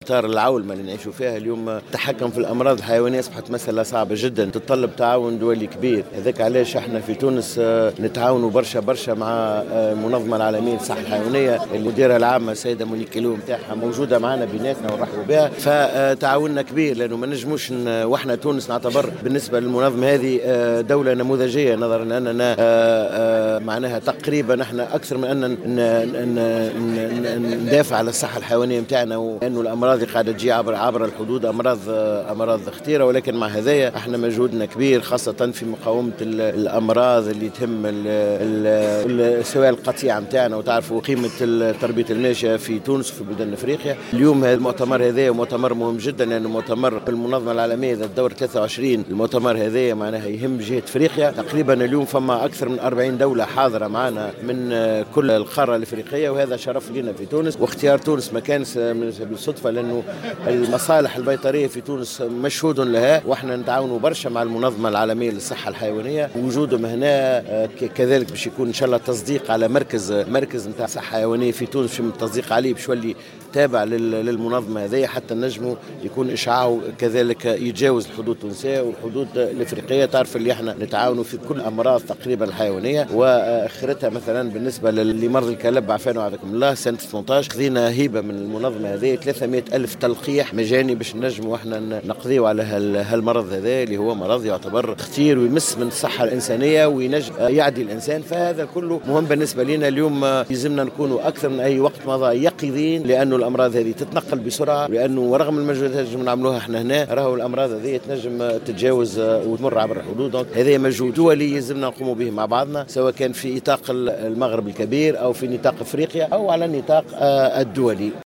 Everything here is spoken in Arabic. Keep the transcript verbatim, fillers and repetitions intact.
إطار العولمة اللي نعيشوا فيها اليوم التحكم في الأمراض الحيوانية أصبحت مسألة صعبة جدا تتطلب تعاون دولي كبير. هذاك علاش احنا في تونس نتعاونوا برشا برشا مع المنظمة العالمية للصحة الحيوانية اللي مديرها العامة السيدة مونيك كيلو نتاعها موجودة معنا بيناتنا ونرحبوا بها. فتعاوننا كبير لأنه ما نجموش واحنا تونس نعتبر بالنسبة للمنظمة هذه دولة نموذجية نظرا أننا معناها تقريبا احنا أكثر من أن ندافع على الصحة الحيوانية متاعنا، وأنه الأمراض قاعدة تجي عبر عبر الحدود أمراض أمراض خطيرة، ولكن مع هذايا احنا مجهودنا كبير خاصة في مقاومة الأمراض اللي تهم سواء القطيعة متاعنا. وتعرفوا قيمة تربية الماشية في تونس وفي بلدان أفريقيا. اليوم هذا المؤتمر هذا مؤتمر مهم جدا لأنه مؤتمر المنظمة العالمية ذات الدور ثلاثة وعشرين. المؤتمر هذا معناها يهم جهة أفريقيا. تقريبا اليوم فما أكثر من أربعين دولة حاضرة معنا من كل القارة الأفريقية، وهذا شرف لنا في تونس. واختيار تونس ما كانش بالصدفة لأنه المصالح البيطرية في تونس مشهود لها، واحنا نتعاونوا برشا مع المنظمة العالمية للصحة الحيوانية. وجودهم هنا كذلك باش يكون إن شاء الله تصديق على مركز مركز نتاع صحة حيوانية في تونس، في التصديق عليه باش يولي تابع للمنظمة هذه حتى النجم يكون إشعاعه كذلك يتجاوز الحدود التونسية والحدود الأفريقية. تعرف اللي احنا نتعاونوا في كل أمراض تقريبا الحيوانية. وآخرتها مثلا بالنسبة لمرض الكلب عافانا وعافاكم الله سنة ثمانية عشر خذينا هيبة من المنظمة هذه ثلاثمائة ألف تلقيح مجاني باش نجم واحنا نقضيوا على هالمرض هذا اللي هو مرض يعتبر خطير ويمس من الصحة الإنسانية وينجم يعدي الإنسان. فهذا كله مهم بالنسبة لنا. اليوم يلزمنا نكونوا أكثر من أي وقت مضى يقظين، لأنه الأمراض هذه تتنقل بسرعة، لأنه رغم المجهودات اللي نعملوها احنا هنا راهو الأمراض هذه تنجم تتجاوز وتمر عبر الحدود. هذا مجهود دولي يلزمنا نقوموا به مع بعضنا، سواء كان في نطاق المغرب الكبير أو في نطاق أفريقيا أو على النطاق الدولي.